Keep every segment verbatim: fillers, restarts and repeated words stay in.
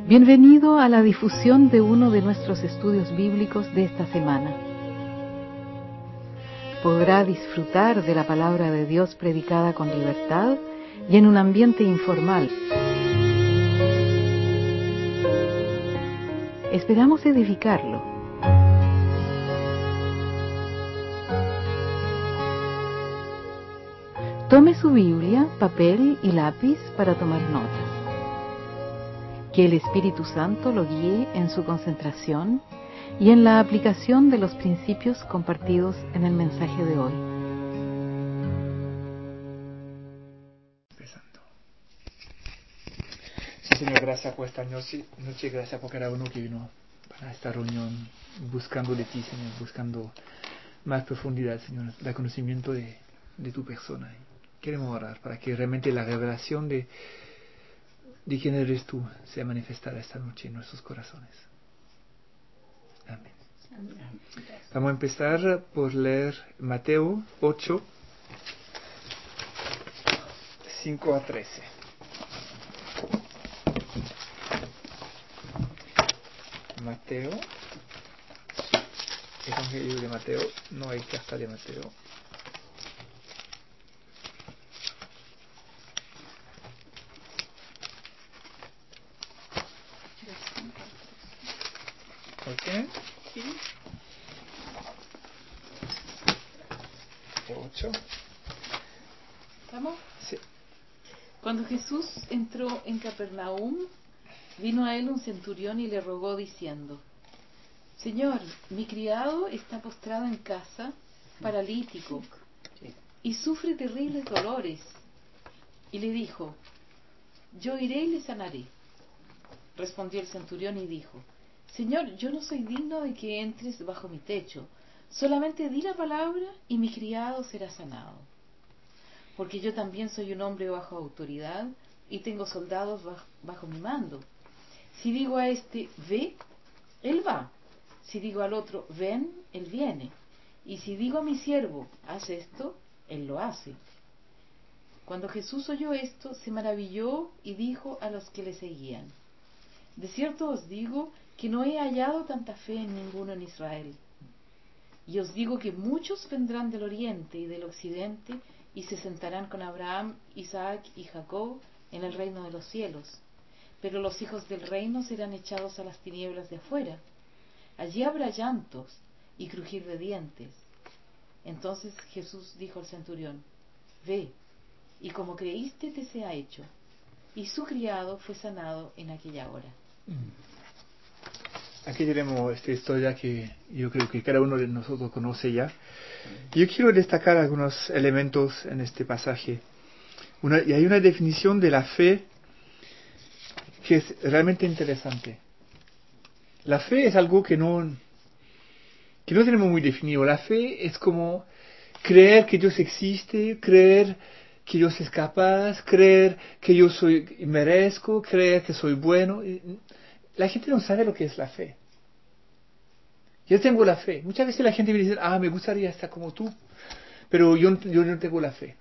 Bienvenido a la difusión de uno de nuestros estudios bíblicos de esta semana. Podrá disfrutar de la palabra de Dios predicada con libertad y en un ambiente informal. Esperamos edificarlo. Tome su Biblia, papel y lápiz para tomar notas. Que el Espíritu Santo lo guíe en su concentración y en la aplicación de los principios compartidos en el mensaje de hoy. Empezando. Sí, Señor, gracias por esta noche, noche, gracias por cada uno que vino para esta reunión, buscando de ti, Señor, buscando más profundidad, Señor, el conocimiento de, de tu persona. Queremos orar para que realmente la revelación de de quién eres tú sea manifestada esta noche en nuestros corazones. Amén. Amén. Vamos a empezar por leer Mateo ocho, cinco a trece. Mateo, Evangelio de Mateo, no hay carta de Mateo. ¿Ok? Sí. ocho. ¿Estamos? Sí. Cuando Jesús entró en Capernaum, vino a él un centurión y le rogó diciendo: Señor, mi criado está postrado en casa, paralítico, y sufre terribles dolores. Y le dijo: Yo iré y le sanaré. Respondió el centurión y dijo: Señor, yo no soy digno de que entres bajo mi techo. Solamente di la palabra y mi criado será sanado. Porque yo también soy un hombre bajo autoridad y tengo soldados bajo, bajo mi mando. Si digo a este, ve, él va. Si digo al otro, ven, él viene. Y si digo a mi siervo, haz esto, él lo hace. Cuando Jesús oyó esto, se maravilló y dijo a los que le seguían: De cierto os digo que no he hallado tanta fe en ninguno en Israel. Y os digo que muchos vendrán del oriente y del occidente y se sentarán con Abraham, Isaac y Jacob en el reino de los cielos. Pero los hijos del reino serán echados a las tinieblas de afuera. Allí habrá llantos y crujir de dientes. Entonces Jesús dijo al centurión: Ve, y como creíste te sea hecho. Y su criado fue sanado en aquella hora. Aquí tenemos esta historia que yo creo que cada uno de nosotros conoce ya. Yo quiero destacar algunos elementos en este pasaje. Una, y hay una definición de la fe que es realmente interesante. La fe es algo que no, que no tenemos muy definido. La fe es como creer que Dios existe, creer que Dios es capaz, creer que yo soy merezco, creer que soy bueno. La gente no sabe lo que es la fe. Yo tengo la fe. Muchas veces la gente me dice: ah, me gustaría estar como tú, pero yo, yo no tengo la fe.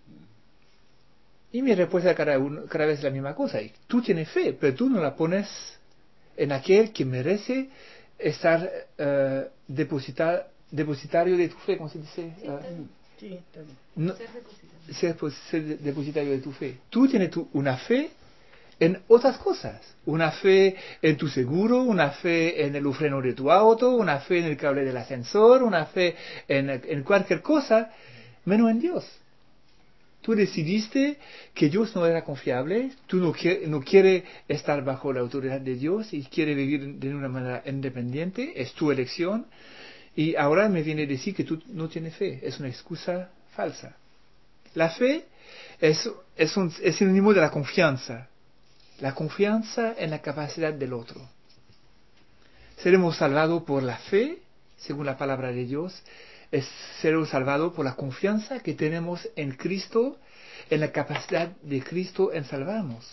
Y mi respuesta cada, uno, cada vez es la misma cosa. Tú tienes fe, pero tú no la pones en aquel que merece estar uh, depositar, depositario de tu fe, ¿cómo se dice? Sí, Uh, sí, no, ser depositario. Ser, pues, ser depositario de tu fe. Tú tienes tu, una fe en otras cosas. Una fe en tu seguro, una fe en el freno de tu auto, una fe en el cable del ascensor, una fe en, en cualquier cosa, menos en Dios. Tú decidiste que Dios no era confiable, tú no, quiere, no quieres estar bajo la autoridad de Dios y quieres vivir de una manera independiente, es tu elección, y ahora me viene a decir que tú no tienes fe, es una excusa falsa. La fe es, es, un, es sinónimo de la confianza, la confianza en la capacidad del otro. Seremos salvados por la fe, según la palabra de Dios, es ser salvado por la confianza que tenemos en Cristo, en la capacidad de Cristo en salvarnos.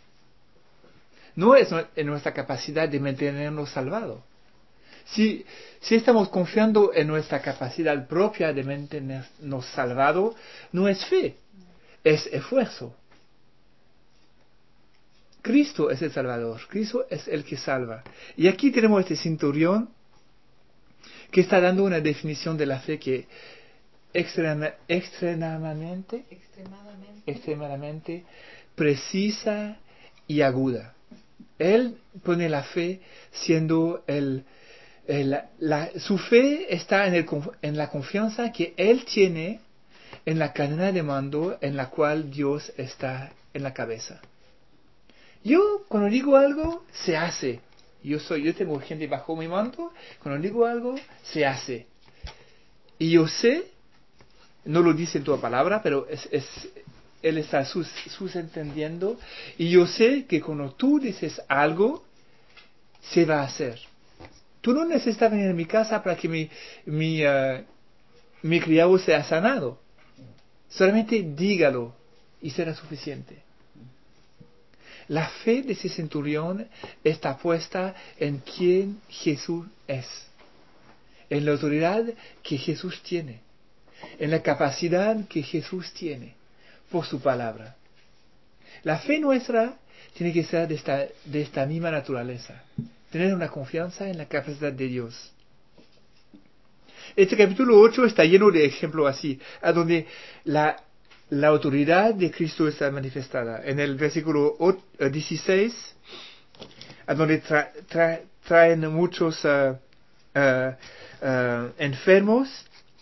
No es en nuestra capacidad de mantenernos salvados. Si, si estamos confiando en nuestra capacidad propia de mantenernos salvados, no es fe, es esfuerzo. Cristo es el Salvador, Cristo es el que salva. Y aquí tenemos este centurión que está dando una definición de la fe que extrema, extremadamente, Extremadamente. extremadamente precisa y aguda. Él pone la fe siendo el, el la, su fe está en, el, en la confianza que él tiene en la cadena de mando en la cual Dios está en la cabeza. Yo cuando digo algo se hace. Yo soy, yo tengo gente bajo mi mando. Cuando digo algo se hace. Y yo sé, no lo dice en toda palabra, pero es, es él está sus, sus entendiendo. Y yo sé que cuando tú dices algo se va a hacer. Tú no necesitas venir a mi casa para que mi mi uh, mi criado sea sanado. Solamente dígalo y será suficiente. La fe de ese centurión está puesta en quién Jesús es, en la autoridad que Jesús tiene, en la capacidad que Jesús tiene por su palabra. La fe nuestra tiene que ser de esta, de esta misma naturaleza, tener una confianza en la capacidad de Dios. Este capítulo ocho está lleno de ejemplos así, a donde la La autoridad de Cristo está manifestada. En el versículo dieciséis, a donde tra, tra, traen muchos uh, uh, uh, enfermos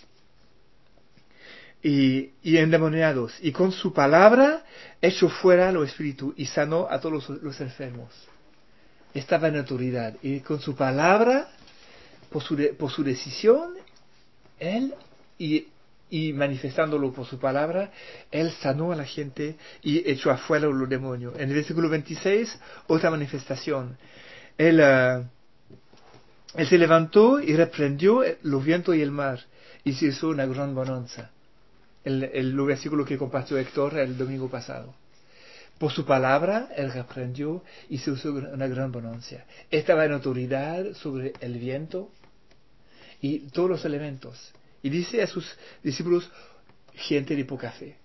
y, y endemoniados. Y con su palabra echó fuera los espíritus y sanó a todos los, los enfermos. Estaba en autoridad. Y con su palabra, por su, de, por su decisión, él y y manifestándolo por su palabra, él sanó a la gente y echó afuera los demonios. En el versículo veintiséis, otra manifestación. Él, uh, él se levantó y reprendió los vientos y el mar, y se hizo una gran bonanza. El, el, el versículo que compartió Héctor el domingo pasado. Por su palabra, él reprendió y se hizo una gran bonanza. Estaba en autoridad sobre el viento y todos los elementos. Y dice a sus discípulos, gente de poca fe.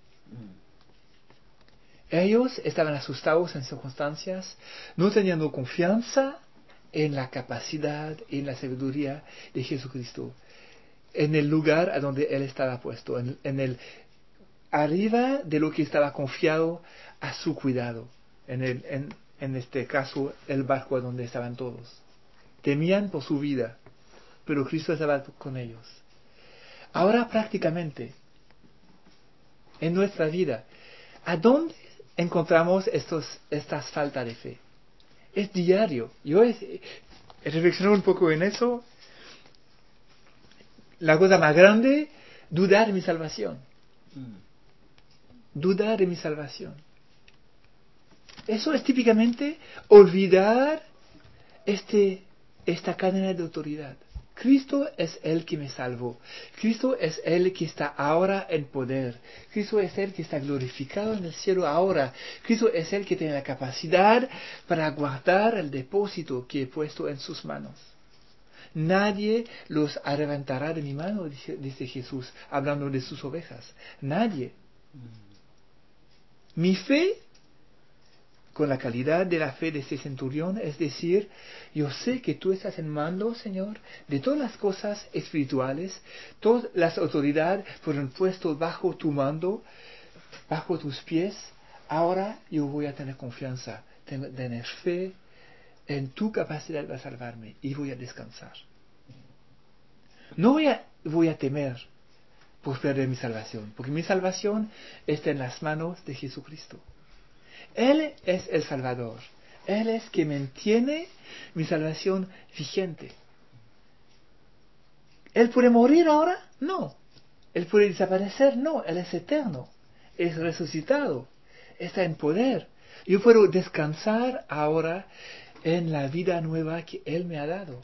Ellos estaban asustados en circunstancias, no teniendo confianza en la capacidad y en la sabiduría de Jesucristo, en el lugar a donde Él estaba puesto, en, en el arriba de lo que estaba confiado a su cuidado, en, el, en, en este caso el barco a donde estaban todos. Temían por su vida, pero Cristo estaba con ellos. Ahora prácticamente, en nuestra vida, ¿a dónde encontramos estos, estas faltas de fe? Es diario. Yo he, he reflexionado un poco en eso. La cosa más grande, dudar de mi salvación. Dudar de mi salvación. Eso es típicamente olvidar este, esta cadena de autoridad. Cristo es el que me salvó. Cristo es el que está ahora en poder. Cristo es el que está glorificado en el cielo ahora. Cristo es el que tiene la capacidad para guardar el depósito que he puesto en sus manos. Nadie los arrebatará de mi mano, dice, dice Jesús, hablando de sus ovejas. Nadie. Mi fe, con la calidad de la fe de ese centurión, es decir, yo sé que tú estás en mando, Señor, de todas las cosas espirituales, todas las autoridades fueron puestas bajo tu mando, bajo tus pies. Ahora yo voy a tener confianza, tener fe en tu capacidad de salvarme y voy a descansar. No voy a, voy a temer por perder mi salvación, porque mi salvación está en las manos de Jesucristo. Él es el Salvador. Él es quien mantiene mi salvación vigente. ¿Él puede morir ahora? No. ¿Él puede desaparecer? No. Él es eterno. Es resucitado. Está en poder. Yo puedo descansar ahora en la vida nueva que Él me ha dado.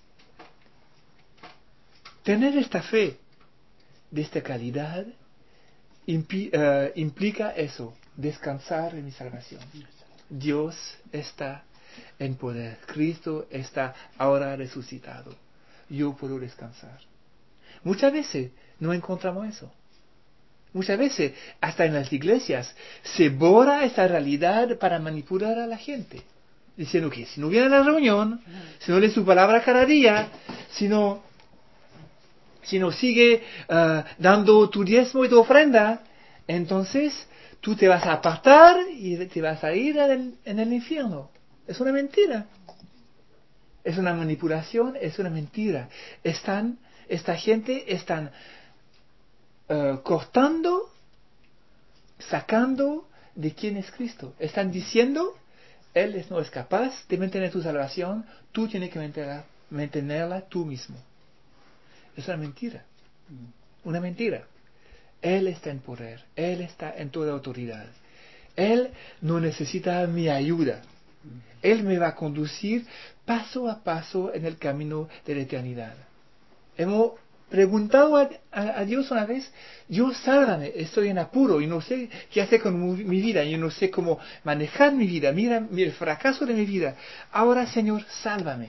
Tener esta fe de esta calidad impi, uh, implica eso, descansar en mi salvación. Dios está en poder. Cristo está ahora resucitado. Yo puedo descansar. Muchas veces no encontramos eso. Muchas veces, hasta en las iglesias, se borra esa realidad para manipular a la gente. Diciendo que si no viene a la reunión, si no lee su palabra cada día, si no, si no sigue uh, dando tu diezmo y tu ofrenda, entonces tú te vas a apartar y te vas a ir en el, en el infierno. Es una mentira. Es una manipulación, es una mentira. Están, esta gente están uh, cortando, sacando de quién es Cristo. Están diciendo, Él no es capaz de mantener tu salvación, tú tienes que mantenerla, mantenerla tú mismo. Es una mentira. Una mentira. Él está en poder. Él está en toda autoridad. Él no necesita mi ayuda. Él me va a conducir paso a paso en el camino de la eternidad. Hemos preguntado a, a, a Dios una vez, Dios, sálvame, estoy en apuro y no sé qué hacer con mi, mi vida, yo no sé cómo manejar mi vida, mira, mira el fracaso de mi vida. Ahora, Señor, sálvame.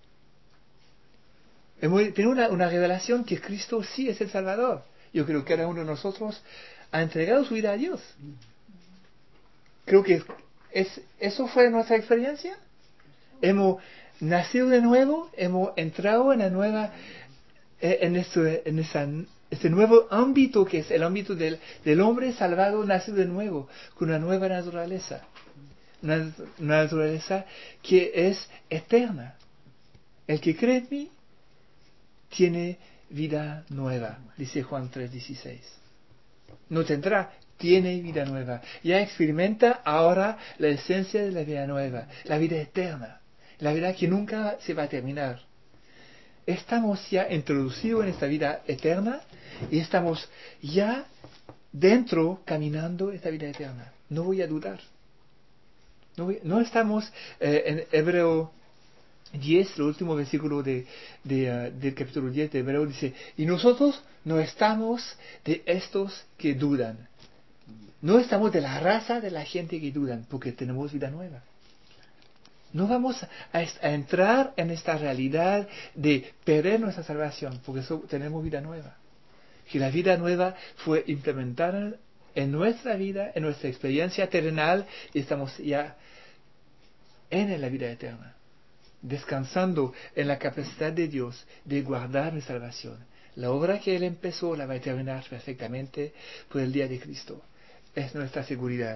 Hemos tenido una, una revelación que Cristo sí es el Salvador. Yo creo que cada uno de nosotros ha entregado su vida a Dios. Creo que es, eso fue nuestra experiencia. Hemos nacido de nuevo, hemos entrado en la nueva, en este, en esa, este nuevo ámbito que es el ámbito del, del hombre salvado, nacido de nuevo, con una nueva naturaleza. Una, una naturaleza que es eterna. El que cree en mí tiene vida nueva, dice Juan tres dieciséis. No tendrá, tiene vida nueva. Ya experimenta ahora la esencia de la vida nueva, la vida eterna, la vida que nunca se va a terminar. Estamos ya introducidos en esta vida eterna y estamos ya dentro caminando esta vida eterna. No voy a dudar. No, voy, no estamos eh, en Hebreo diez, el último versículo de, de, uh, del capítulo diez de Hebreo dice, y nosotros no estamos de estos que dudan. No estamos de la raza de la gente que dudan, porque tenemos vida nueva. No vamos a, a entrar en esta realidad de perder nuestra salvación, porque eso, tenemos vida nueva. Que la vida nueva fue implementada en nuestra vida, en nuestra experiencia terrenal, y estamos ya en la vida eterna, descansando en la capacidad de Dios de guardar mi salvación. La obra que Él empezó la va a terminar perfectamente por el día de Cristo. Es nuestra seguridad.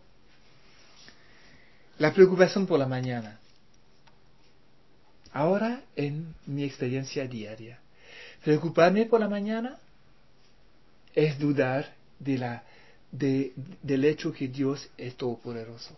La preocupación por la mañana. Ahora, en mi experiencia diaria, preocuparme por la mañana es dudar de la, de, del hecho que Dios es todopoderoso.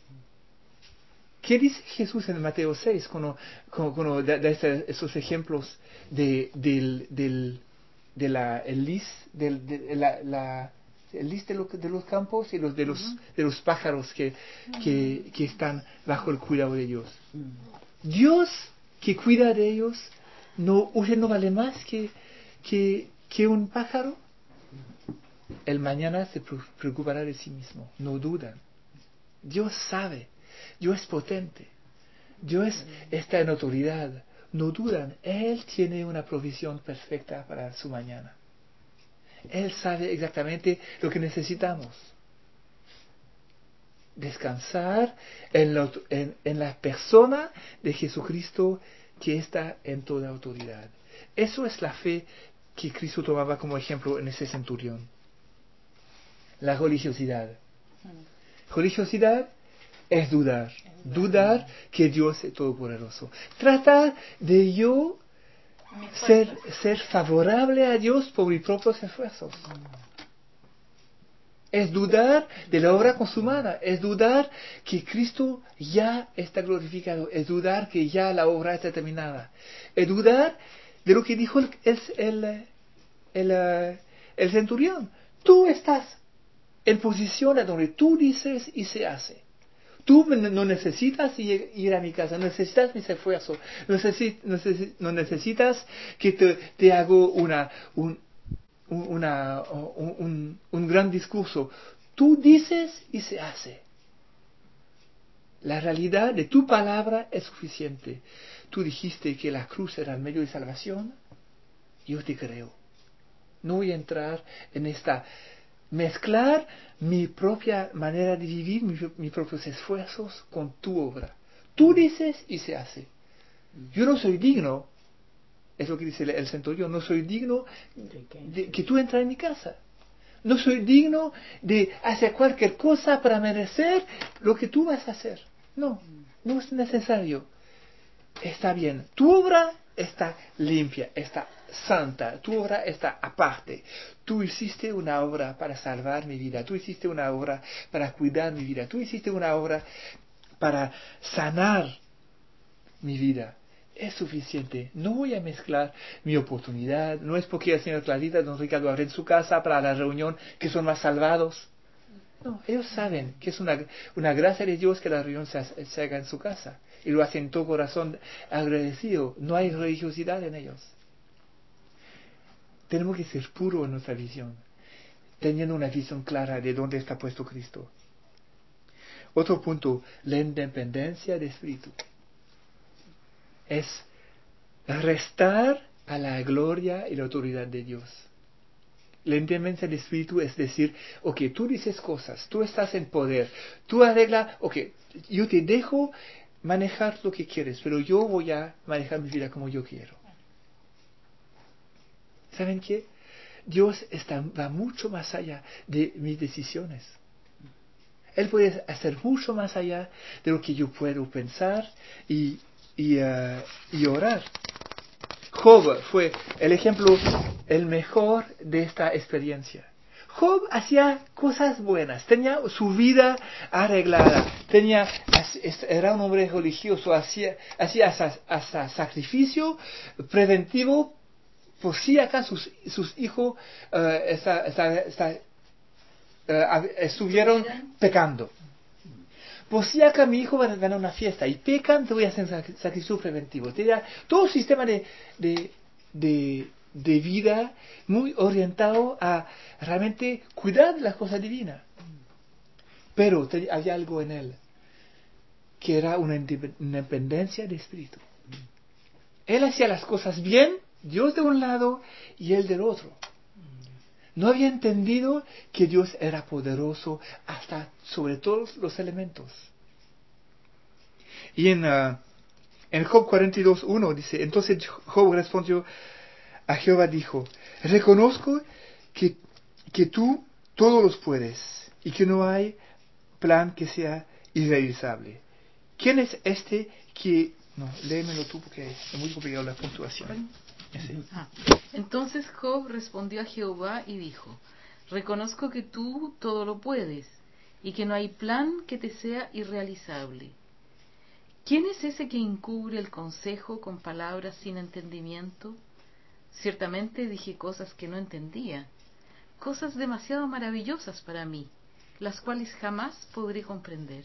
¿Qué dice Jesús en Mateo seis cuando, cuando, cuando da, da esos ejemplos de, del, del, de la, el lis, del, de, la, la, el lis de, lo, de los campos y los de los, uh-huh. de los pájaros que, que, que están bajo el cuidado de Dios? Dios que cuida de ellos, no, ¿usted no vale más que, que, que un pájaro? El mañana se preocupará de sí mismo, no dudan. Dios sabe. Dios es potente, Dios está en autoridad, no dudan, Él tiene una provisión perfecta para su mañana. Él sabe exactamente lo que necesitamos. Descansar en la, en, en la persona de Jesucristo que está en toda autoridad. Eso es la fe que Cristo tomaba como ejemplo en ese centurión. La religiosidad. Religiosidad es dudar, dudar que Dios es todopoderoso. Tratar de yo ser, ser favorable a Dios por mis propios esfuerzos. Es dudar de la obra consumada, es dudar que Cristo ya está glorificado, es dudar que ya la obra está terminada, es dudar de lo que dijo el, el, el, el, el centurión. Tú estás en posición a donde tú dices y se hace. Tú no necesitas ir, ir a mi casa, no necesitas mis esfuerzos, no, necesit, necesit, no necesitas que te, te hago una, un, una, un, un, un gran discurso. Tú dices y se hace. La realidad de tu palabra es suficiente. Tú dijiste que la cruz era el medio de salvación. Yo te creo. No voy a entrar en esta mezclar mi propia manera de vivir, mi, mis propios esfuerzos con tu obra. Tú dices y se hace. Yo no soy digno, es lo que dice el centurión, no soy digno de que tú entres en mi casa. No soy digno de hacer cualquier cosa para merecer lo que tú vas a hacer. No, no es necesario. Está bien, tu obra está limpia, está santa, tu obra está aparte. Tú hiciste una obra para salvar mi vida, tú hiciste una obra para cuidar mi vida, tú hiciste una obra para sanar mi vida. Es suficiente. No voy a mezclar mi oportunidad. No es porque el señor Clarita, don Ricardo, abre en su casa para la reunión que son más salvados. No, ellos saben que es una, una gracia de Dios que la reunión se, se haga en su casa. Y lo hacen todo corazón agradecido. No hay religiosidad en ellos. Tenemos que ser puros en nuestra visión, teniendo una visión clara de dónde está puesto Cristo. Otro punto, la independencia de espíritu. Es restar a la gloria y la autoridad de Dios. La independencia de espíritu es decir, ok, tú dices cosas, tú estás en poder, tú arreglas, ok, yo te dejo manejar lo que quieres, pero yo voy a manejar mi vida como yo quiero. ¿Saben qué? Dios está, va mucho más allá de mis decisiones. Él puede hacer mucho más allá de lo que yo puedo pensar y, y, uh, y orar. Job fue el ejemplo, el mejor de esta experiencia. Job hacía cosas buenas, tenía su vida arreglada, tenía, era un hombre religioso, hacía, hacía hasta, hasta sacrificio preventivo por si acá sus, sus hijos uh, está, está, está, uh, estuvieron pecando. Por si acá mi hijo va a ganar una fiesta y pecan, te voy a hacer un sacrificio preventivo. Tenía todo un sistema de, de, de, de vida muy orientado a realmente cuidar de las cosas divinas. Pero te, había algo en él, que era una independencia de espíritu. Él hacía las cosas bien, Dios de un lado y él del otro. No había entendido que Dios era poderoso hasta sobre todos los elementos. Y en, uh, en Job cuarenta y dos, uno dice, entonces Job respondió a Jehová, dijo, reconozco que, que tú todos los puedes y que no hay plan que sea irrealizable. ¿Quién es este que... No, léemelo tú porque es muy complicado la puntuación. Ah. Entonces Job respondió a Jehová y dijo, reconozco que tú todo lo puedes y que no hay plan que te sea irrealizable. ¿Quién es ese que encubre el consejo con palabras sin entendimiento? Ciertamente dije cosas que no entendía, cosas demasiado maravillosas para mí, las cuales jamás podré comprender.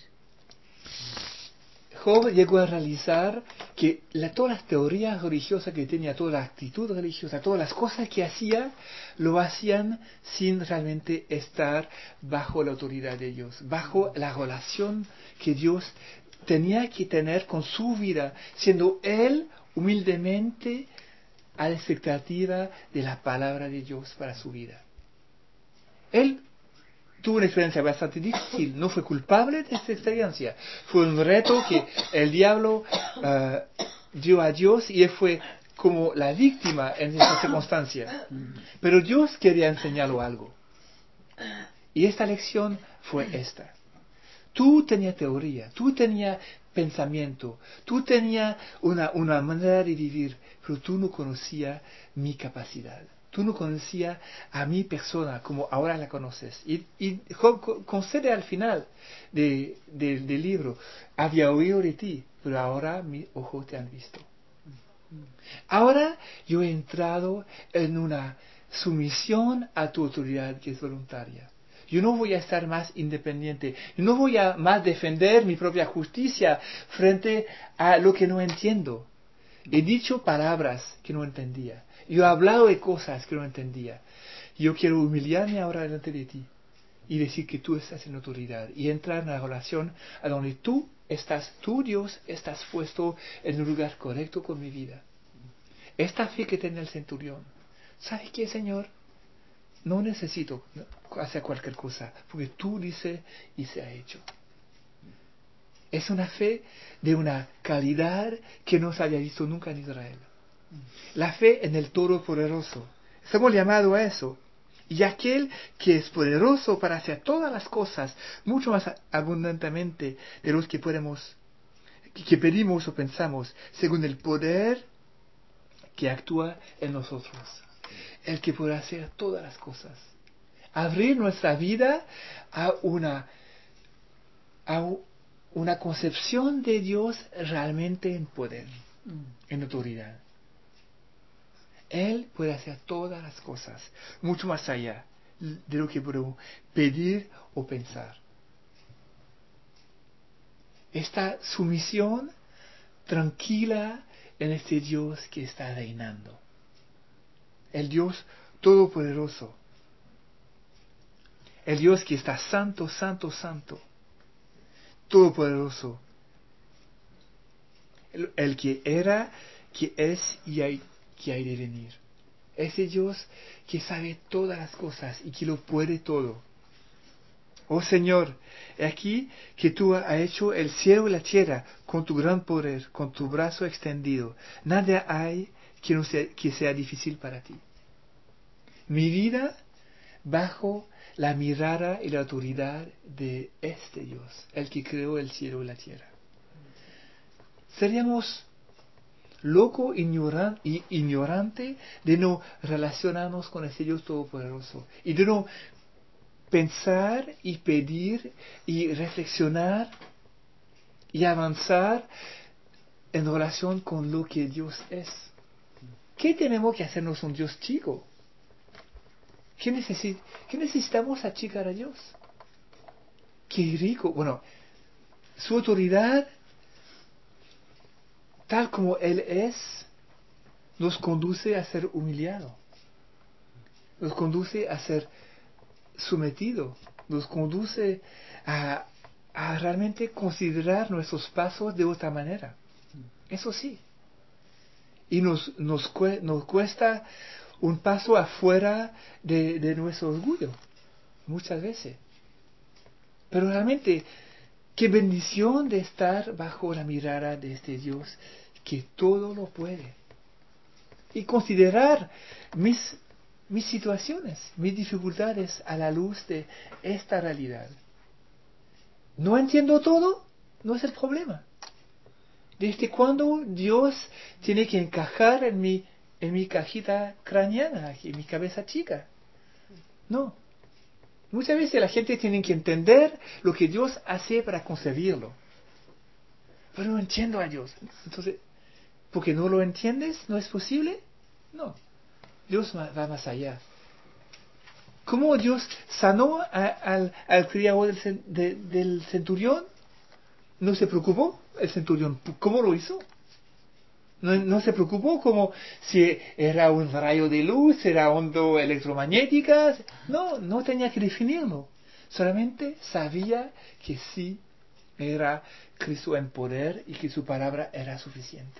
Job llegó a realizar que la, todas las teorías religiosas que tenía, toda la actitud religiosa, todas las cosas que hacía, lo hacían sin realmente estar bajo la autoridad de Dios, bajo la relación que Dios tenía que tener con su vida, siendo él humildemente a la expectativa de la palabra de Dios para su vida. Él tuvo una experiencia bastante difícil, no fue culpable de esta experiencia, fue un reto que el diablo uh, dio a Dios y él fue como la víctima en esa circunstancia. Pero Dios quería enseñarlo algo. Y esta lección fue esta. Tú tenías teoría, tú tenías pensamiento, tú tenías una, una manera de vivir, pero tú no conocías mi capacidad. Tú no conocías a mi persona como ahora la conoces. Y, y Job concede al final de, de, del libro, había oído de ti, pero ahora mis ojos te han visto. Ahora yo he entrado en una sumisión a tu autoridad que es voluntaria. Yo no voy a estar más independiente. Yo no voy a más defender mi propia justicia frente a lo que no entiendo. He dicho palabras que no entendía. Yo he hablado de cosas que no entendía. Yo quiero humillarme ahora delante de ti y decir que tú estás en autoridad y entrar en una relación a donde tú estás, tú Dios, estás puesto en un lugar correcto con mi vida. Esta fe que tiene el centurión. ¿Sabes qué, Señor? no necesito hacer cualquier cosa, porque tú dices y se ha hecho. Es una fe de una calidad que no se haya visto nunca en Israel. La fe en el Todopoderoso. Estamos llamados a eso. Y aquel que es poderoso para hacer todas las cosas mucho más abundantemente de los que podemos, que pedimos o pensamos, según el poder que actúa en nosotros. El que puede hacer todas las cosas. Abrir nuestra vida a una, a una concepción de Dios realmente en poder, en autoridad. Él puede hacer todas las cosas, mucho más allá de lo que podemos pedir o pensar. Esta sumisión tranquila en este Dios que está reinando. El Dios todopoderoso. El Dios que está santo, santo, santo. Todopoderoso. El, el que era, que es y hay, que hay de venir. Ese Dios que sabe todas las cosas y que lo puede todo. Oh Señor, he aquí que tú has hecho el cielo y la tierra con tu gran poder, con tu brazo extendido. Nada hay que, no sea, que sea difícil para ti. Mi vida bajo la mirada y la autoridad de este Dios, el que creó el cielo y la tierra. Seríamos loco ignoran, y ignorante de no relacionarnos con ese Dios todopoderoso y de no pensar y pedir y reflexionar y avanzar en relación con lo que Dios es. ¿Qué tenemos que hacernos un Dios chico? ¿Qué, necesi- ¿Qué necesitamos achicar a Dios? Qué rico. Bueno, su autoridad, tal como Él es, nos conduce a ser humillado. Nos conduce a ser sometido. Nos conduce a, a realmente considerar nuestros pasos de otra manera. Eso sí. Y nos, nos, nos cuesta un paso afuera de, de nuestro orgullo. Muchas veces. Pero realmente, qué bendición de estar bajo la mirada de este Dios que todo lo puede. Y considerar mis, mis situaciones, mis dificultades a la luz de esta realidad. No entiendo todo, no es el problema. ¿Desde cuándo Dios tiene que encajar en mi, en mi cajita craneana, en mi cabeza chica? No. Muchas veces la gente tiene que entender lo que Dios hace para concebirlo. Pero no entiendo a Dios. Entonces, ¿porque no lo entiendes? ¿No es posible? No. Dios va más allá. ¿Cómo Dios sanó a, al, al criado del, de, del centurión? ¿No se preocupó el centurión? ¿Cómo lo hizo? No, no se preocupó como si era un rayo de luz, era onda electromagnética. No, no tenía que definirlo. Solamente sabía que sí era Cristo en poder y que su palabra era suficiente.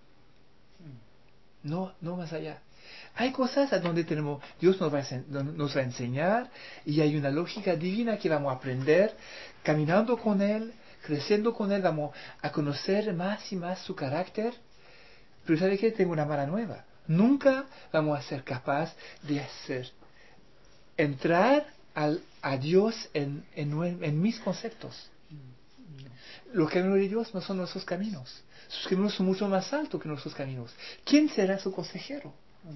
No, no más allá. Hay cosas a donde tenemos, Dios nos va, a, nos va a enseñar y hay una lógica divina que vamos a aprender caminando con Él, creciendo con Él, vamos a conocer más y más su carácter. Pero ¿sabe qué? Tengo una mala nueva. Nunca vamos a ser capaz de hacer, entrar al, a Dios en, en, en mis conceptos. Los caminos de Dios no son nuestros caminos. Sus caminos son mucho más altos que nuestros caminos. ¿Quién será su consejero?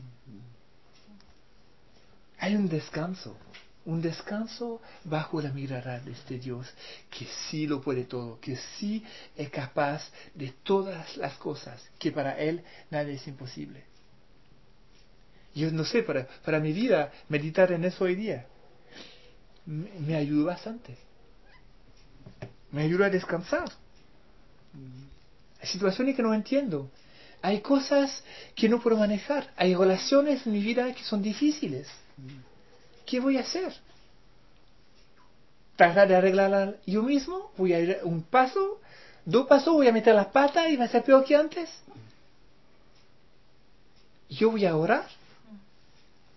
Hay un descanso. Un descanso bajo la mirada de este Dios que sí lo puede todo, que sí es capaz de todas las cosas, que para Él nada es imposible. Yo no sé, para, para mi vida, meditar en eso hoy día me, me ayuda bastante. Me ayuda a descansar. Hay situaciones que no entiendo. Hay cosas que no puedo manejar. Hay relaciones en mi vida que son difíciles. ¿Qué voy a hacer? ¿Tratar de arreglarla yo mismo? ¿Voy a ir un paso? ¿Dos pasos? ¿Voy a meter la pata y va a ser peor que antes? ¿Yo voy a orar?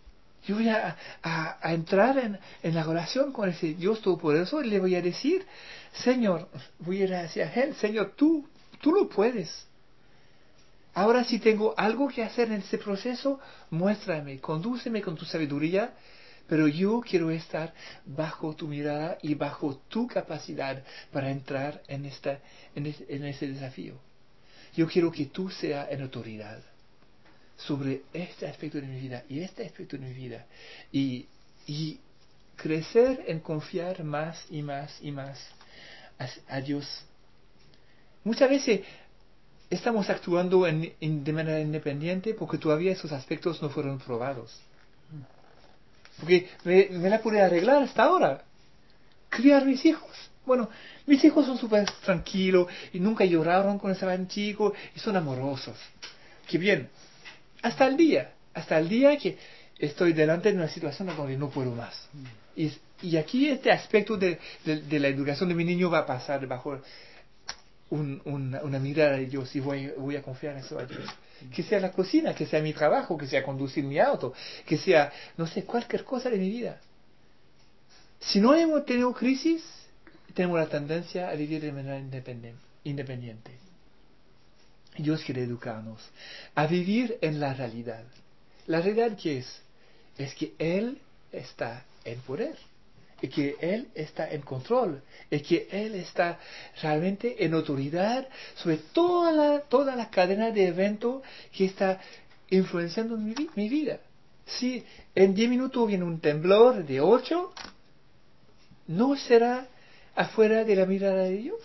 Yo voy a, a, a entrar en, en la relación con ese Dios Todopoderoso y le voy a decir, Señor, voy a ir hacia Él, Señor, tú, tú lo puedes. Ahora si tengo algo que hacer en este proceso, muéstrame, condúceme con tu sabiduría, pero yo quiero estar bajo tu mirada y bajo tu capacidad para entrar en, esta, en, es, en ese desafío. Yo quiero que tú seas en autoridad sobre este aspecto de mi vida y este aspecto de mi vida. Y, y crecer en confiar más y más y más a, a Dios. Muchas veces estamos actuando en, en, de manera independiente porque todavía esos aspectos no fueron probados. Porque me, me la pude arreglar hasta ahora. Criar mis hijos. Bueno, mis hijos son súper tranquilos y nunca lloraron cuando estaban chicos y son amorosos. Qué bien. Hasta el día, hasta el día que estoy delante de una situación donde no puedo más. Y, y aquí este aspecto de, de, de la educación de mi niño va a pasar bajo un, una, una mirada de Dios y voy, voy a confiar en eso a Dios. Que sea la cocina, que sea mi trabajo, que sea conducir mi auto, que sea, no sé, cualquier cosa de mi vida. Si no hemos tenido crisis, tenemos la tendencia a vivir de manera independiente. Dios quiere educarnos a vivir en la realidad. ¿La realidad qué es? Es que Él está en poder, y que Él está en control, y que Él está realmente en autoridad sobre toda la, toda la cadena de eventos que está influenciando mi, mi vida. Si en diez minutos viene un temblor de ocho, ¿no será afuera de la mirada de Dios?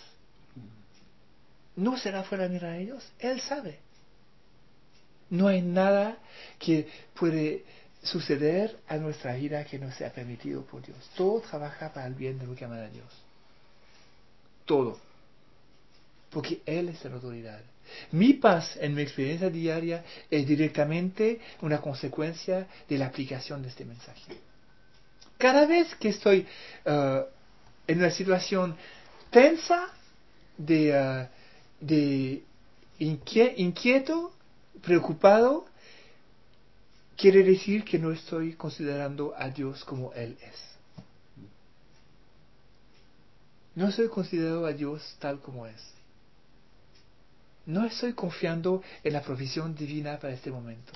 No será fuera de la mirada de Dios. Él sabe. No hay nada que puede suceder a nuestra vida que no sea permitido por Dios. Todo trabaja para el bien de lo que ama a Dios. Todo. Porque Él es la autoridad. Mi paz en mi experiencia diaria es directamente una consecuencia de la aplicación de este mensaje. Cada vez que estoy uh, en una situación tensa, de, uh, de inquie- inquieto, preocupado, quiere decir que no estoy considerando a Dios como Él es. No estoy considerando a Dios tal como es. No estoy confiando en la provisión divina para este momento.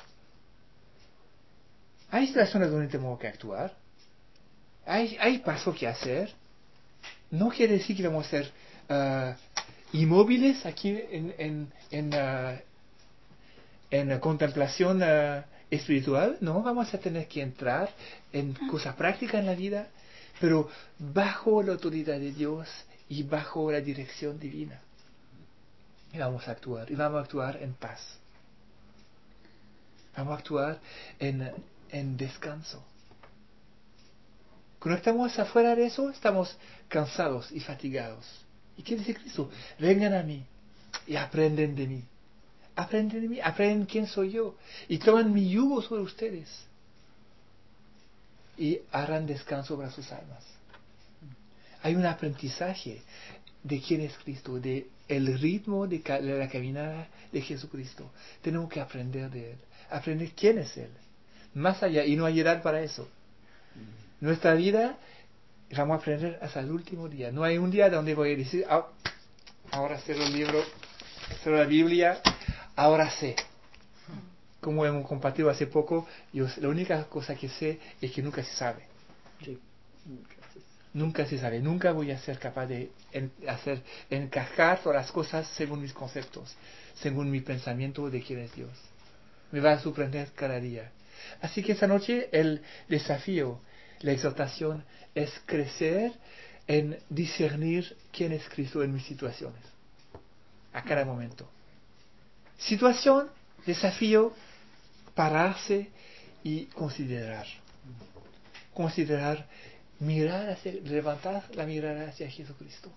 Hay situaciones donde tengo que actuar. Hay, hay pasos que hacer. No quiere decir que vamos a ser uh, inmóviles aquí en, en, en, uh, en contemplación uh, espiritual. No, vamos a tener que entrar en cosas prácticas en la vida, pero bajo la autoridad de Dios y bajo la dirección divina. Y vamos a actuar, y vamos a actuar en paz. Vamos a actuar en, en descanso. Cuando estamos afuera de eso, estamos cansados y fatigados. ¿Y qué dice Cristo? Vengan a mí y aprenden de mí. Aprenden de mí, aprenden quién soy yo. Y toman mi yugo sobre ustedes. Y harán descanso para sus almas. Hay un aprendizaje de quién es Cristo, de el ritmo de, ca- de la caminada de Jesucristo. Tenemos que aprender de Él, aprender quién es Él. Más allá, y no hay edad para eso. Nuestra vida vamos a aprender hasta el último día. No hay un día donde voy a decir, oh, ahora sé el libro, sé la Biblia, ahora sé. Como hemos compartido hace poco, yo, la única cosa que sé es que nunca se sabe. Sí. Nunca se sabe, nunca voy a ser capaz de en, hacer encajar todas las cosas según mis conceptos, según mi pensamiento de quién es Dios. Me va a sorprender cada día. Así que esta noche el desafío, la exhortación es crecer en discernir quién es Cristo en mis situaciones, a cada momento. Situación, desafío, pararse y considerar. Considerar, mirar hacia, levantar la mirada hacia Jesucristo,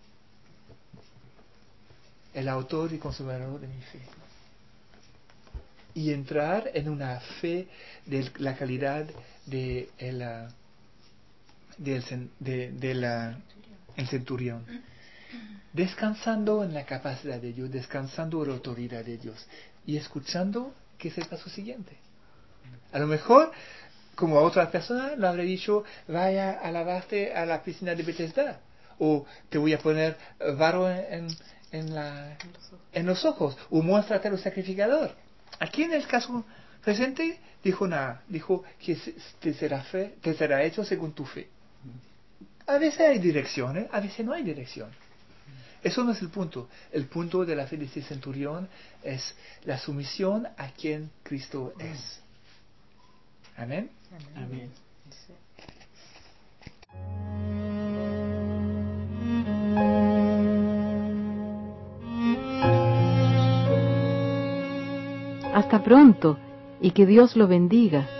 el autor y consumador de mi fe. Y entrar en una fe de la calidad de el, de el, de, de la, el centurión. Descansando en la capacidad de Dios, descansando en la autoridad de Dios y escuchando qué es el paso siguiente. A lo mejor Como a otras personas le habré dicho, vaya a lavarte a la piscina de Bethesda, o te voy a poner barro en, en, en, la, en los ojos, o muéstrate al sacrificador. Aquí en el caso presente dijo nada, dijo que te será, fe, te será hecho según tu fe. A veces hay direcciones, a veces no hay dirección. Eso no es el punto. El punto de la fe de este centurión es la sumisión a quien Cristo es. Amén. Amén. Sí. Hasta pronto y que Dios lo bendiga.